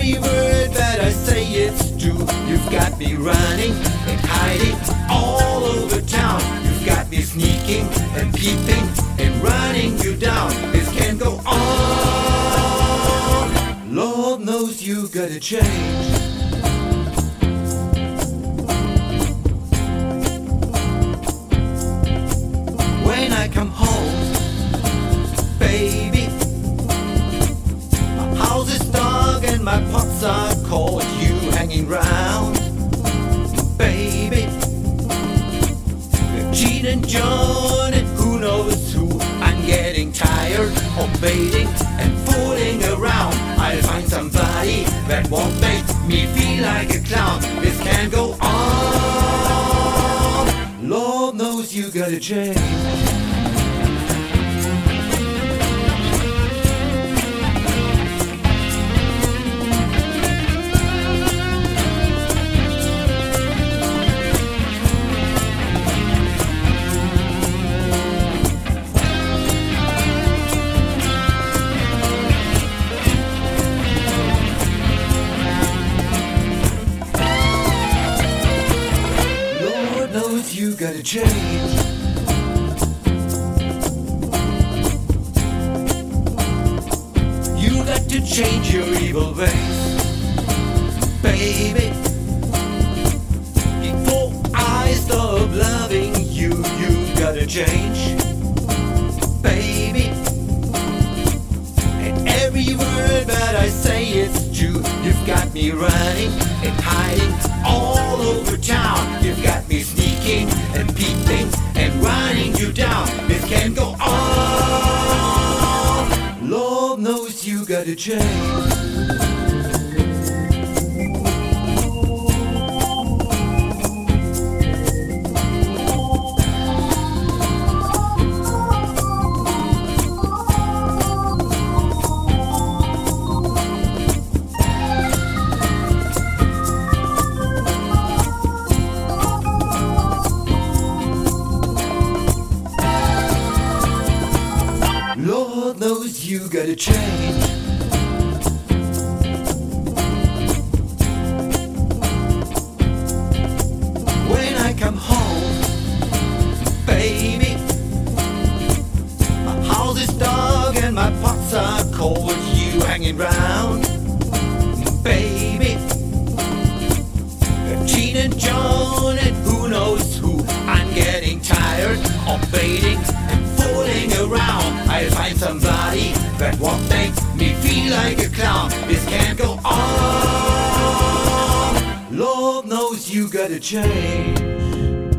every word that I say it's true. You've got me running and hiding all over town. You've got me sneaking and peeping and running you down. This can't go on. Lord knows you gotta change. When I come home, baby, my house is dark and my pots are cold. You hanging round, baby, we're cheating John and who knows who. I'm getting tired of baiting and fooling around. I'll find somebody that won't make me feel like a clown. This can't go on. Lord knows you gotta change. You gotta change. You got to change your evil ways, baby. Before I stop loving you, you gotta change, baby. And every word that I say it's true. You've got me running and hiding all over town. You've got me sneaking and peeping and running you down. This can't go on. Lord knows you gotta change. Lord knows you gotta change. When I come home, baby, my house is dark and my pots are cold. You hanging round, baby, cheating John and who knows who. I'm getting tired of baiting and fooling around. I'll find somebody that won't make me feel like a clown. This can't go on. Lord knows you gotta change.